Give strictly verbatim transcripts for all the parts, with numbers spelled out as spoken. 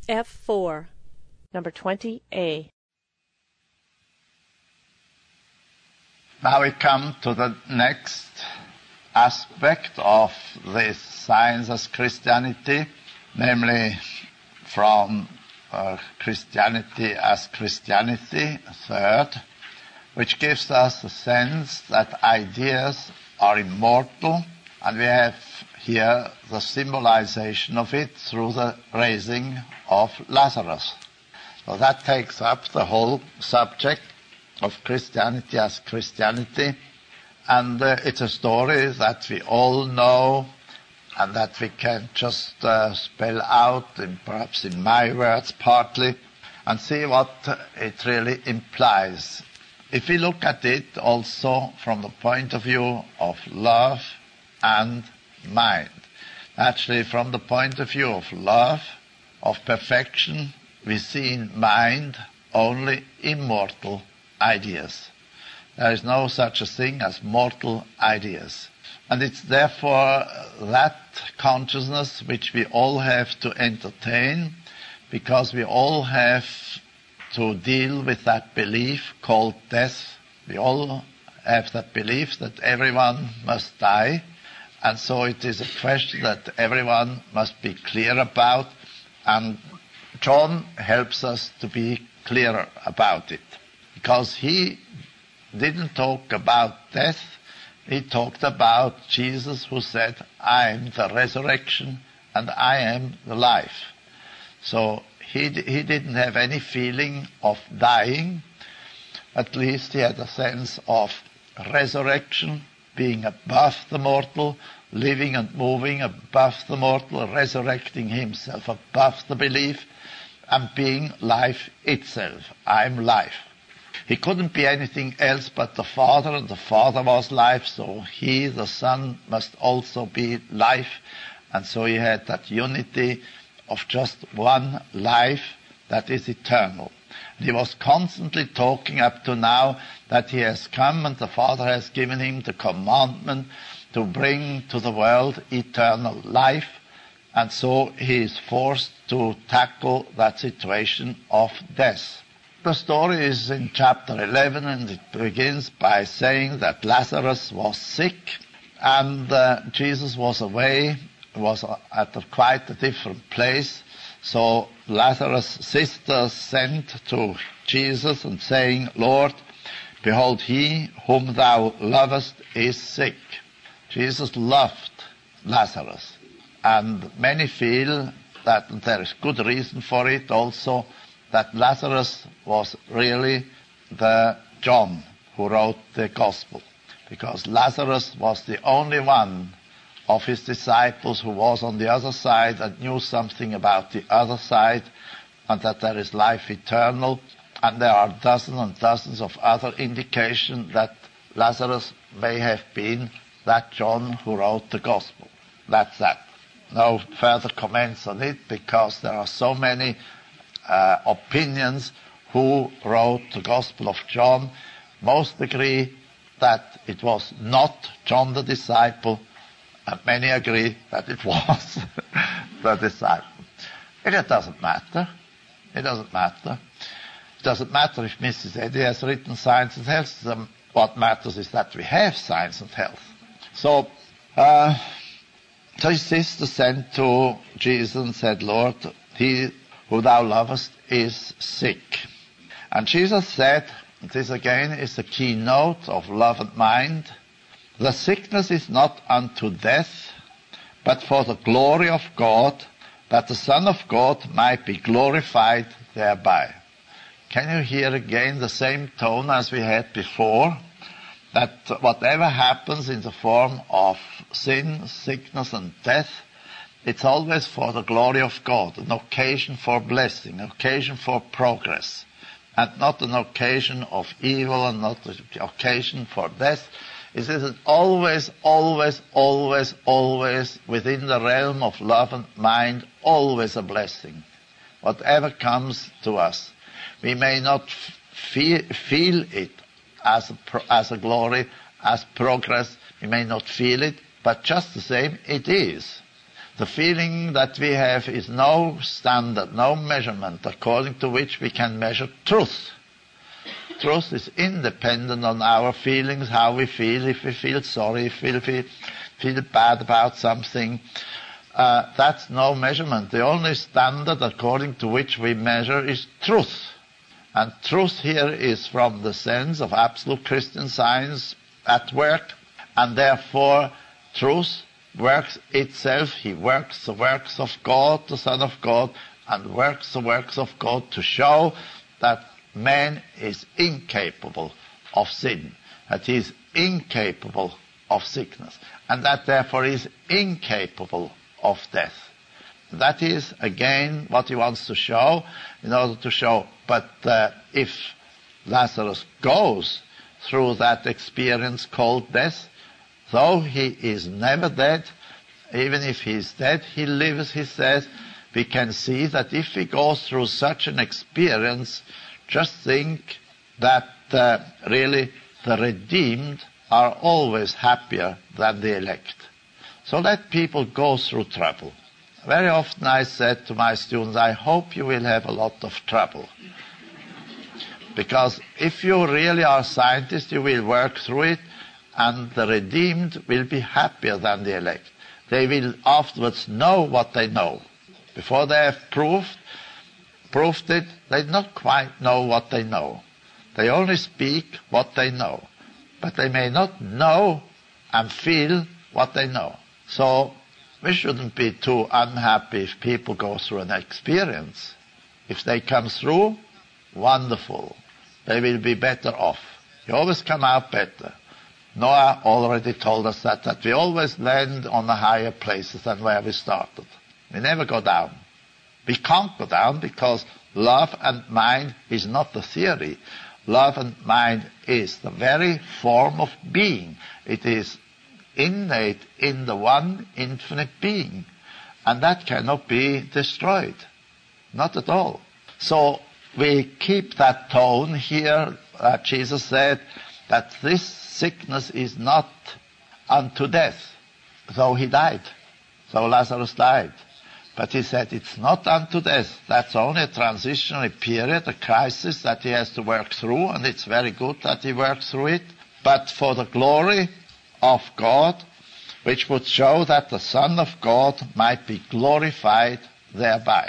F four. Number twenty A. Now we come to the next aspect of this science as Christianity, namely from uh, Christianity as Christianity, third, which gives us the sense that ideas are immortal, and we have here the symbolization of it through the raising of Lazarus. So that takes up the whole subject of Christianity as Christianity, and uh, it's a story that we all know and that we can just uh, spell out, in, perhaps in my words partly, and see what it really implies. If we look at it also from the point of view of love and mind, actually from the point of view of love, of perfection, we see in mind only immortal ideas. There is no such a thing as mortal ideas. And it's therefore that consciousness which we all have to entertain, because we all have to deal with that belief called death. We all have that belief that everyone must die, and so it is a question that everyone must be clear about, and John helps us to be clearer about it, because he didn't talk about death. He talked about Jesus, who said, I am the resurrection and I am the life. So he, he didn't have any feeling of dying. At least he had a sense of resurrection, being above the mortal, living and moving above the mortal, resurrecting himself above the belief, and being life itself. I'm life. He couldn't be anything else but the Father, and the Father was life, so he, the Son, must also be life. And so he had that unity of just one life that is eternal. And he was constantly talking up to now that he has come and the Father has given him the commandment to bring to the world eternal life. And so he is forced to tackle that situation of death. The story is in chapter eleven, and it begins by saying that Lazarus was sick, and uh, Jesus was away, was at a quite a different place. So Lazarus' sister sent to Jesus and saying, Lord, behold, he whom thou lovest is sick. Jesus loved Lazarus, and many feel that, and there is good reason for it also, that Lazarus was really the John who wrote the Gospel, because Lazarus was the only one of his disciples who was on the other side and knew something about the other side, and that there is life eternal, and there are dozens and dozens of other indications that Lazarus may have been that John who wrote the Gospel. That's that. No further comments on it, because there are so many Uh, opinions who wrote the Gospel of John. Most agree that it was not John the disciple, and many agree that it was the disciple. It doesn't matter. It doesn't matter. It doesn't matter if Missus Eddy has written Science and Health. Um, what matters is that we have Science and Health. So, uh, so his sister sent to Jesus and said, Lord, he who thou lovest is sick. And Jesus said, this again is the keynote of love and mind, the sickness is not unto death, but for the glory of God, that the Son of God might be glorified thereby. Can you hear again the same tone as we had before? That whatever happens in the form of sin, sickness and death, it's always for the glory of God, an occasion for blessing, an occasion for progress, and not an occasion of evil and not an occasion for death. It is always, always, always, always within the realm of love and mind, always a blessing. Whatever comes to us, we may not feel, feel it as a, as a glory, as progress. We may not feel it, but just the same, it is. The feeling that we have is no standard, no measurement according to which we can measure truth. Truth is independent on our feelings, how we feel, if we feel sorry, if we feel, feel bad about something. Uh, that's no measurement. The only standard according to which we measure is truth. And truth here is from the sense of absolute Christian Science at work, and therefore truth works itself. He works the works of God, the Son of God, and works the works of God to show that man is incapable of sin, that he is incapable of sickness, and that therefore is incapable of death. That is, again, what he wants to show, in order to show, but uh, if Lazarus goes through that experience called death, though he is never dead, even if he is dead, he lives, he says, we can see that if he goes through such an experience, just think that uh, really the redeemed are always happier than the elect. So let people go through trouble. Very often I said to my students, I hope you will have a lot of trouble. Because if you really are scientists, you will work through it, and the redeemed will be happier than the elect. They will afterwards know what they know. Before they have proved, proved it, they not quite know what they know. They only speak what they know. But they may not know and feel what they know. So we shouldn't be too unhappy if people go through an experience. If they come through, wonderful. They will be better off. You always come out better. Noah already told us that, that we always land on the higher places than where we started. We never go down. We can't go down because love and mind is not the theory. Love and mind is the very form of being. It is innate in the one infinite being. And that cannot be destroyed. Not at all. So we keep that tone here. Uh, Jesus said that this sickness is not unto death, though he died. So Lazarus died. But he said it's not unto death. That's only a transitionary period, a crisis that he has to work through, and it's very good that he works through it. But for the glory of God, which would show that the Son of God might be glorified thereby.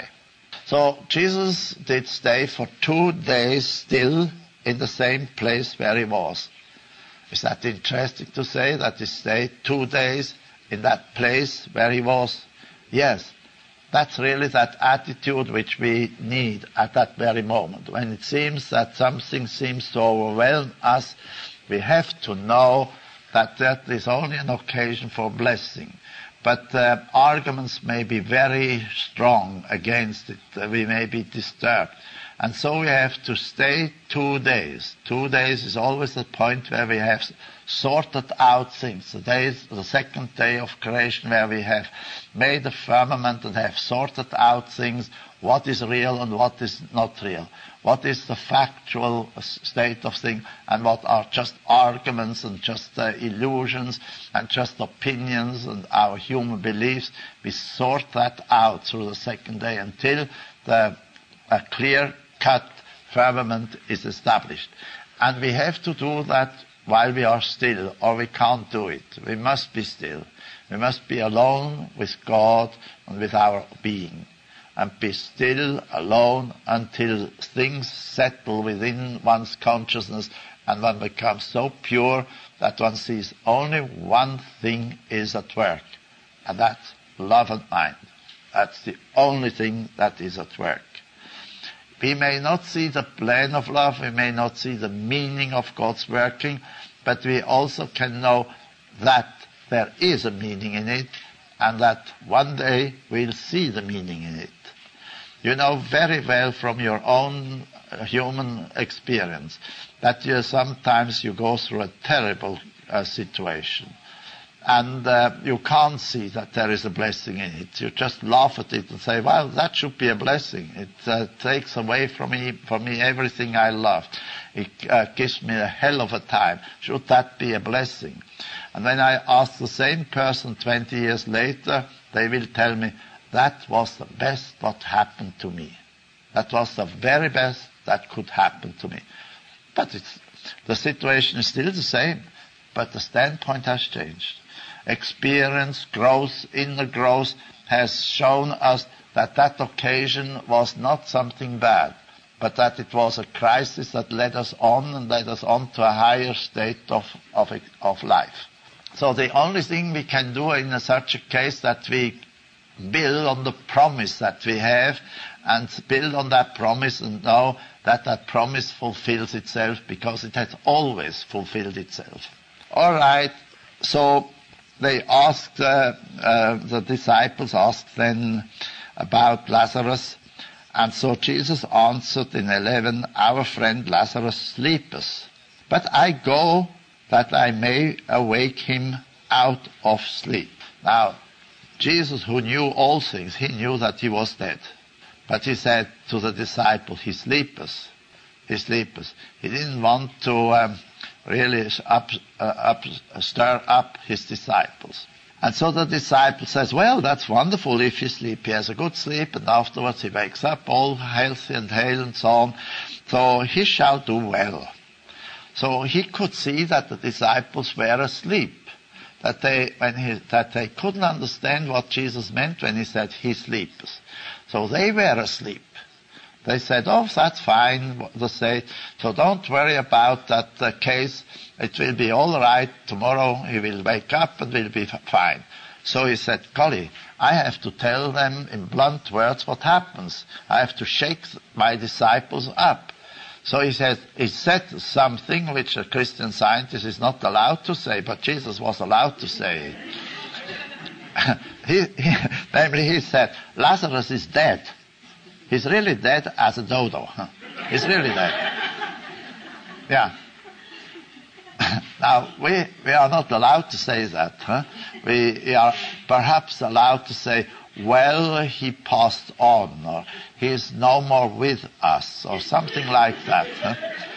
So Jesus did stay for two days still in the same place where he was. Is that interesting to say that he stayed two days in that place where he was? Yes. That's really that attitude which we need at that very moment. When it seems that something seems to overwhelm us, we have to know that that is only an occasion for blessing. But uh, arguments may be very strong against it. Uh, we may be disturbed. And so we have to stay two days. Two days is always the point where we have sorted out things. The day is the second day of creation where we have made the firmament and have sorted out things, what is real and what is not real. What is the factual state of things and what are just arguments and just uh, illusions and just opinions and our human beliefs. We sort that out through the second day until the a clear-cut firmament is established. And we have to do that while we are still, or we can't do it. We must be still. We must be alone with God and with our being, and be still alone until things settle within one's consciousness and one becomes so pure that one sees only one thing is at work, and that's love and mind. That's the only thing that is at work. We may not see the plan of love, we may not see the meaning of God's working, but we also can know that there is a meaning in it, and that one day we'll see the meaning in it. You know very well from your own uh, human experience that you sometimes you go through a terrible uh, situation, and uh, you can't see that there is a blessing in it. You just laugh at it and say, well, that should be a blessing. It uh, takes away from me, from me everything I love. It uh, gives me a hell of a time. Should that be a blessing? And when I ask the same person twenty years later, they will tell me, that was the best what happened to me. That was the very best that could happen to me. But it's, the situation is still the same, but the standpoint has changed. Experience, growth, inner growth has shown us that that occasion was not something bad, but that it was a crisis that led us on and led us on to a higher state of, of, of life. So the only thing we can do in a, such a case that we build on the promise that we have and build on that promise and know that that promise fulfills itself because it has always fulfilled itself. All right, so they asked, uh, uh, the disciples asked then about Lazarus, and so Jesus answered in eleven, our friend Lazarus sleepeth, but I go that I may awake him out of sleep. Now, Jesus, who knew all things, he knew that he was dead. But he said to the disciples, he sleepeth, he sleepeth. He didn't want to um, really up, uh, up, stir up his disciples. And so the disciple says, well, that's wonderful if you sleep. He has a good sleep, and afterwards he wakes up all healthy and hale and so on. So he shall do well. So he could see that the disciples were asleep, that they, when he, that they couldn't understand what Jesus meant when he said, he sleeps. So they were asleep. They said, oh, that's fine, they say, so don't worry about that uh, case. It will be all right. Tomorrow he will wake up and will be fine. So he said, golly, I have to tell them in blunt words what happens. I have to shake my disciples up. So he said, he said something which a Christian Scientist is not allowed to say, but Jesus was allowed to say. he, he, namely, he said, Lazarus is dead. He's really dead as a dodo. Huh? He's really dead. Yeah. Now, we, we are not allowed to say that. Huh? We, we are perhaps allowed to say, well, he passed on, or he is no more with us, or something like that. Huh?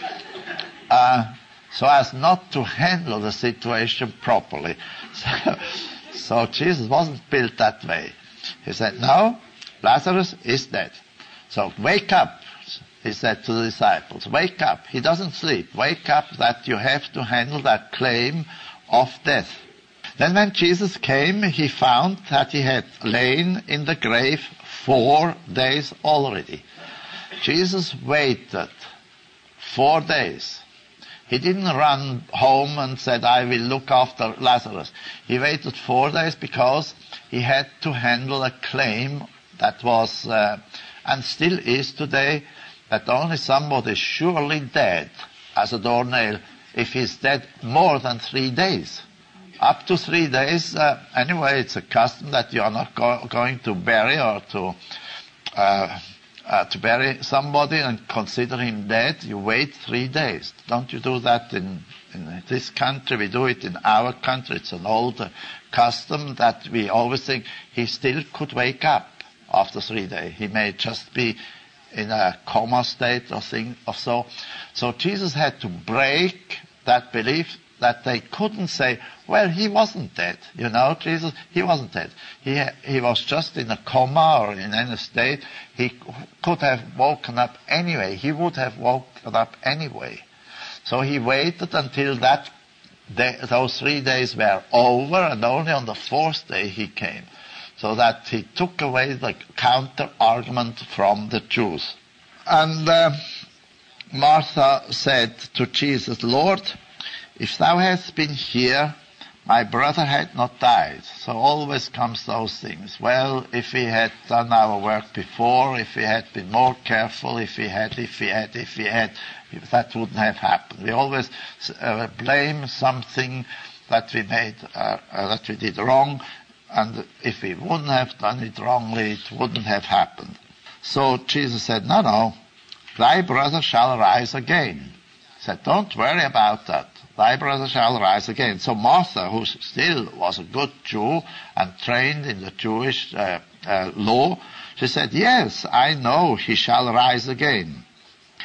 Uh, so as not to handle the situation properly. So, so Jesus wasn't built that way. He said, no, Lazarus is dead. So wake up, he said to the disciples, wake up. He doesn't sleep. Wake up that you have to handle that claim of death. Then when Jesus came, he found that he had lain in the grave four days already. Jesus waited four days. He didn't run home and said, I will look after Lazarus. He waited four days because he had to handle a claim that was, uh, and still is today, that only somebody is surely dead as a doornail if he's dead more than three days. Up to three days, uh, anyway, it's a custom that you are not go- going to bury or to uh, uh, to bury somebody and consider him dead. You wait three days. Don't you do that in, in this country? We do it in our country. It's an old uh, custom that we always think he still could wake up after three days. He may just be in a coma state or thing or so. So Jesus had to break that belief that they couldn't say, well, he wasn't dead. You know, Jesus, he wasn't dead. He he was just in a coma or in any state. He could have woken up anyway. He would have woken up anyway. So he waited until that day, those three days were over, and only on the fourth day he came. So that he took away the counter-argument from the Jews. And uh, Martha said to Jesus, Lord, if thou hadst been here, my brother had not died. So always comes those things. Well, if we had done our work before, if we had been more careful, if we had, if we had, if we had, that wouldn't have happened. We always uh, blame something that we made, uh, uh, that we did wrong, and if we wouldn't have done it wrongly, it wouldn't have happened. So Jesus said, no, no, thy brother shall rise again. He said, don't worry about that. Thy brother shall rise again. So Martha, who still was a good Jew and trained in the Jewish uh, uh, law, she said, yes, I know he shall rise again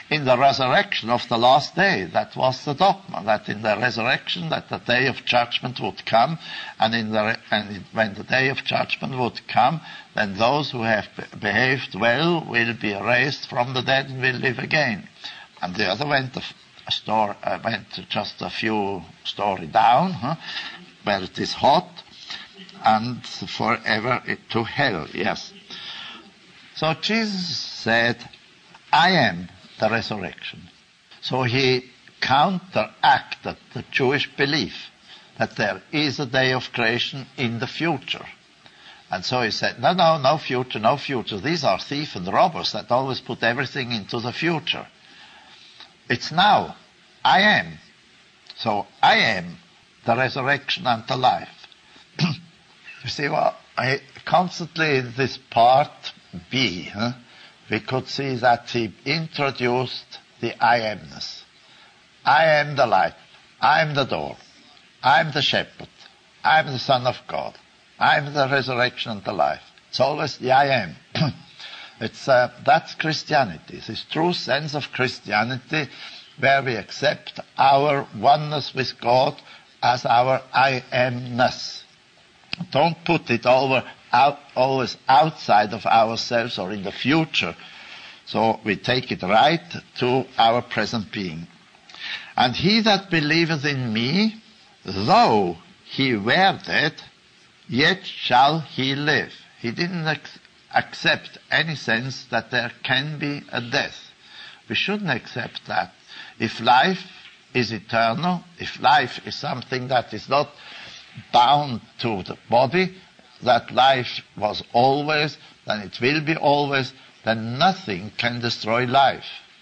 in the resurrection of the last day. That was the dogma, that in the resurrection, that the day of judgment would come, and in the and when the day of judgment would come, then those who have behaved well will be raised from the dead and will live again. And the other went a, a store, uh, went just a few story down, huh, where it is hot, and forever to hell. Yes. So Jesus said, I am the resurrection. So he counteracted the Jewish belief that there is a day of creation in the future. And so he said, no, no, no future, no future. These are thieves and robbers that always put everything into the future. It's now. I am. So I am the resurrection and the life. You see, well, I constantly in this part B, huh, we could see that he introduced the I amness. I am the light. I am the door. I am the shepherd. I am the Son of God. I am the resurrection and the life. It's always the I am. It's uh, that's Christianity. This true sense of Christianity, where we accept our oneness with God as our I amness. Don't put it over out, always outside of ourselves or in the future. So we take it right to our present being. And he that believeth in me, though he were dead, yet shall he live. He didn't ac- accept any sense that there can be a death. We shouldn't accept that. If life is eternal, if life is something that is not bound to the body, that life was always, then it will be always, then nothing can destroy life.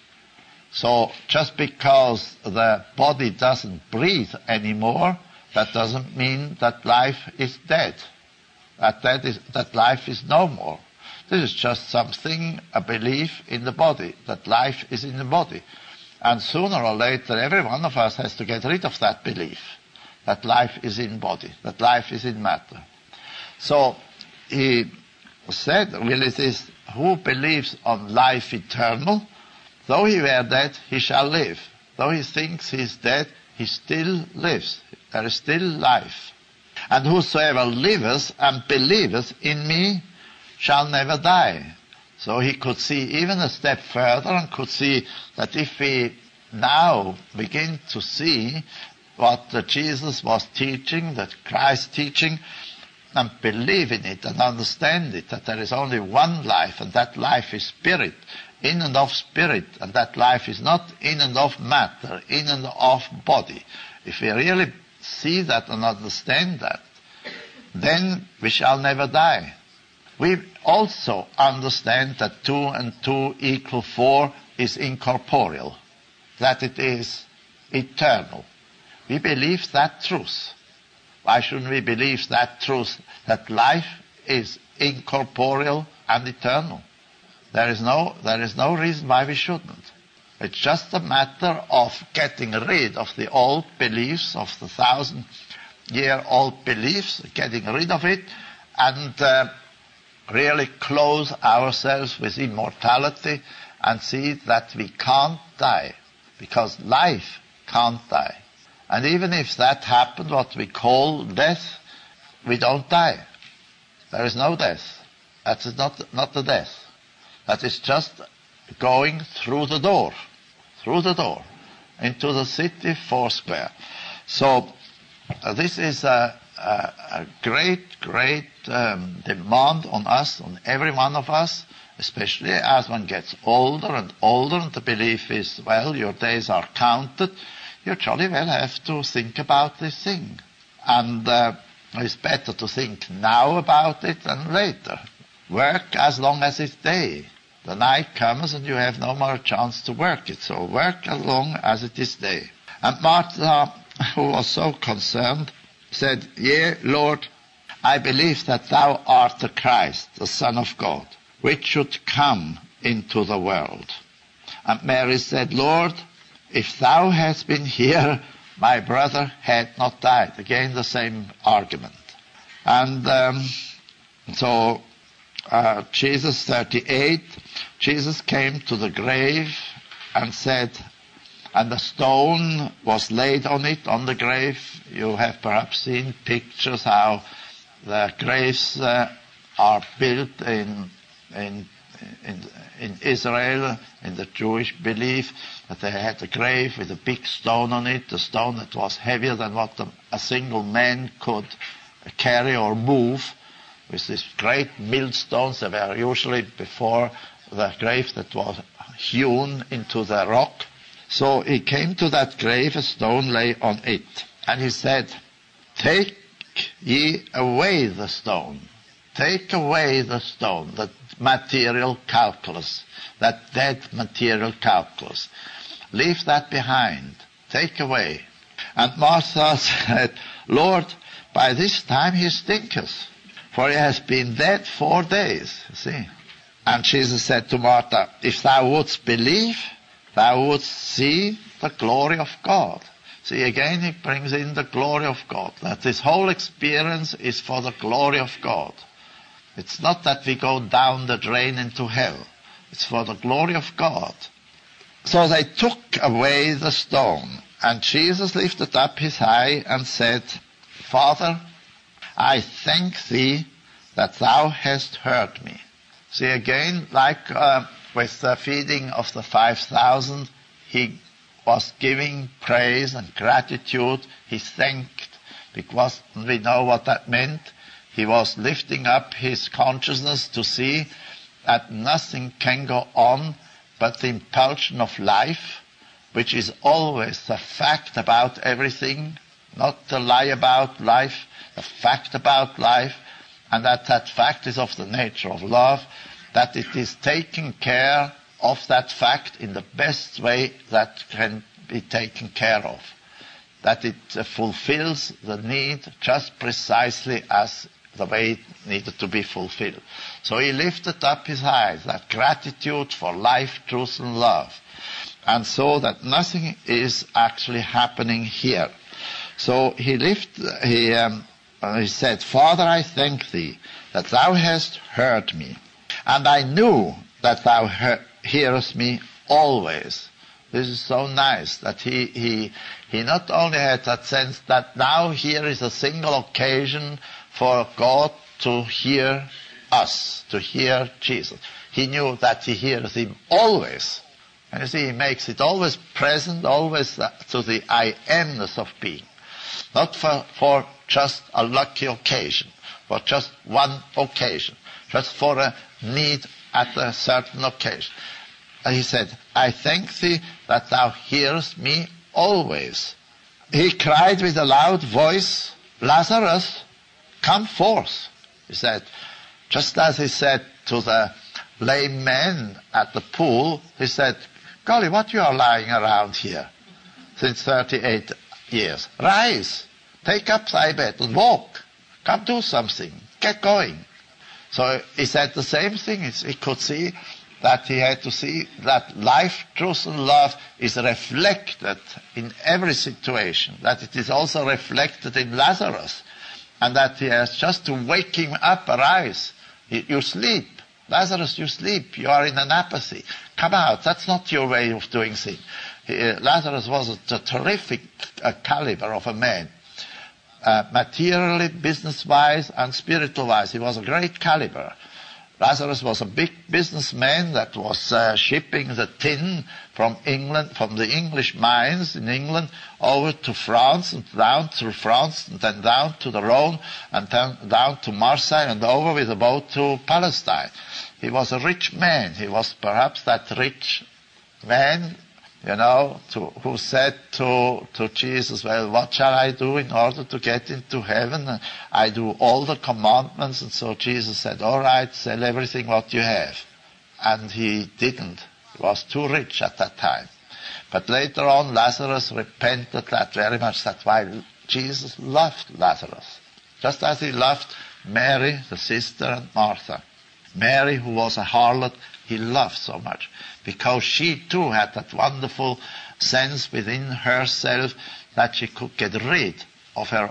So just because the body doesn't breathe anymore, that doesn't mean that life is dead, that, that, is, that life is no more. This is just something, a belief in the body, that life is in the body. And sooner or later, every one of us has to get rid of that belief, that life is in body, that life is in matter. So he said, really, it is who believes on life eternal, though he were dead, he shall live. Though he thinks he is dead, he still lives. There is still life. And whosoever liveth and believeth in me shall never die. So he could see even a step further and could see that if we now begin to see what Jesus was teaching, that Christ teaching, and believe in it and understand it, that there is only one life, and that life is spirit, in and of spirit, and that life is not in and of matter, in and of body. If we really see that and understand that, then we shall never die. We also understand that two and two equal four is incorporeal, that it is eternal. We believe that truth. Why shouldn't we believe that truth, that life is incorporeal and eternal? There is no, there is no reason why we shouldn't. It's just a matter of getting rid of the old beliefs, of the thousand-year-old beliefs, getting rid of it, and uh, really clothe ourselves with immortality and see that we can't die, because life can't die. And even if that happened, what we call death, we don't die. There is no death. That is not, not the death. That is just going through the door, through the door, into the city foursquare. So uh, this is a, a, a great, great um, demand on us, on every one of us, especially as one gets older and older, and the belief is, well, your days are counted. You jolly well have to think about this thing. And uh, it's better to think now about it than later. Work as long as it's day. The night comes and you have no more chance to work it. So work as long as it is day. And Martha, who was so concerned, said, Yea, Lord, I believe that thou art the Christ, the Son of God, which should come into the world. And Mary said, Lord, if thou hadst been here, my brother had not died. Again, the same argument. And um, so uh, Jesus thirty-eight, Jesus came to the grave and said, and a stone was laid on it, on the grave. You have perhaps seen pictures how the graves uh, are built in, in, in, in Israel, in the Jewish belief, that they had a grave with a big stone on it, a stone that was heavier than what the, a single man could carry or move, with these great millstones that were usually before the grave that was hewn into the rock. So he came to that grave, a stone lay on it, and he said, take ye away the stone. Take away the stone, that material calculus, that dead material calculus. Leave that behind. Take away. And Martha said, Lord, by this time he stinketh, for he has been dead four days. You see. And Jesus said to Martha, if thou wouldst believe, thou wouldst see the glory of God. See, again he brings in the glory of God, that this whole experience is for the glory of God. It's not that we go down the drain into hell. It's for the glory of God. So they took away the stone, and Jesus lifted up his eye and said, Father, I thank thee that thou hast heard me. See, again, like uh, with the feeding of the five thousand, he was giving praise and gratitude. He thanked, because we know what that meant. He was lifting up his consciousness to see that nothing can go on but the impulsion of life, which is always the fact about everything, not the lie about life, the fact about life, and that that fact is of the nature of love, that it is taking care of that fact in the best way that can be taken care of, that it uh, fulfills the need just precisely as the way it needed to be fulfilled. So he lifted up his eyes, that gratitude for life, truth, and love, and saw that nothing is actually happening here. So he lifted, he, um, he said, Father, I thank thee that thou hast heard me, and I knew that thou he- hearest me always. This is so nice that he, he, he not only had that sense that now here is a single occasion for God to hear us, to hear Jesus. He knew that he hears him always. And you see, he makes it always present, always to the I amness of being. Not for, for just a lucky occasion, for just one occasion, just for a need at a certain occasion. And he said, I thank thee that thou hearest me always. He cried with a loud voice, Lazarus, come forth. He said, just as he said to the lame man at the pool, he said, golly, what you are lying around here since thirty-eight years? Rise, take up thy bed and walk. Come do something. Get going. So he said the same thing. He could see that he had to see that life, truth, and love is reflected in every situation, that it is also reflected in Lazarus, and that he has just to wake him up, arise. You sleep. Lazarus, you sleep. You are in an apathy. Come out. That's not your way of doing things. Uh, Lazarus was a, a terrific uh, caliber of a man. Uh, materially, business-wise, and spiritual-wise. He was a great caliber. Lazarus was a big businessman that was uh, shipping the tin from England, from the English mines in England, over to France, and down through France, and then down to the Rhone, and then down to Marseille, and over with a boat to Palestine. He was a rich man. He was perhaps that rich man, you know, to, who said to, to Jesus, well, what shall I do in order to get into heaven? And I do all the commandments. And so Jesus said, all right, sell everything what you have. And he didn't. He was too rich at that time. But later on, Lazarus repented that very much. That's why Jesus loved Lazarus. Just as he loved Mary, the sister, and Martha. Mary, who was a harlot, he loved so much, because she too had that wonderful sense within herself that she could get rid of her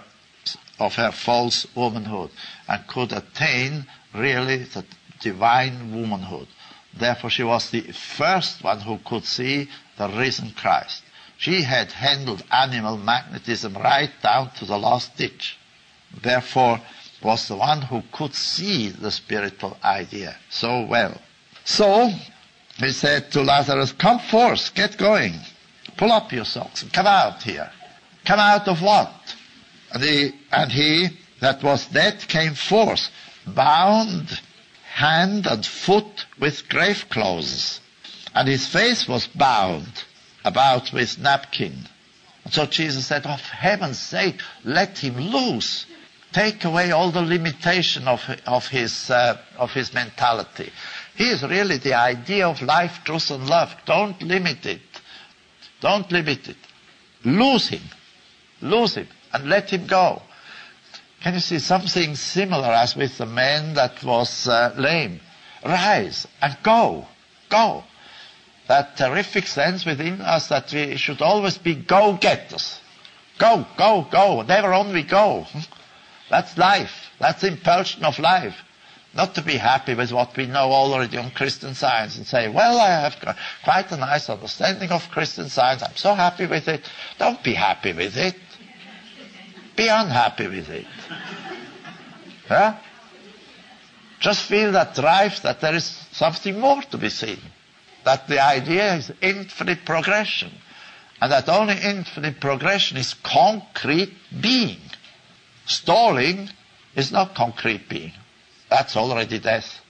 of her false womanhood and could attain really the divine womanhood, Therefore, she was the first one who could see the risen Christ. She had handled animal magnetism right down to the last ditch. Therefore, was the one who could see the spiritual idea so well. So, he said to Lazarus, come forth, get going. Pull up your socks and come out here. Come out of what? And he, and he that was dead came forth, bound hand and foot with grave clothes. And his face was bound about with napkin. And so Jesus said, of heaven's sake, let him loose. Take away all the limitation of, of, his, uh, of his mentality. He is really the idea of life, truth, and love. Don't limit it. Don't limit it. Lose him. Lose him and let him go. Can you see something similar as with the man that was uh, lame? Rise and go. Go. That terrific sense within us that we should always be go-getters. Go, go, go. Never on we go. That's life. That's the impulsion of life. Not to be happy with what we know already on Christian Science and say, well, I have got quite a nice understanding of Christian Science. I'm so happy with it. Don't be happy with it. Be unhappy with it. Huh? Just feel that drive that there is something more to be seen. That the idea is infinite progression. And that only infinite progression is concrete being. Stalling is not concrete being. That's already death.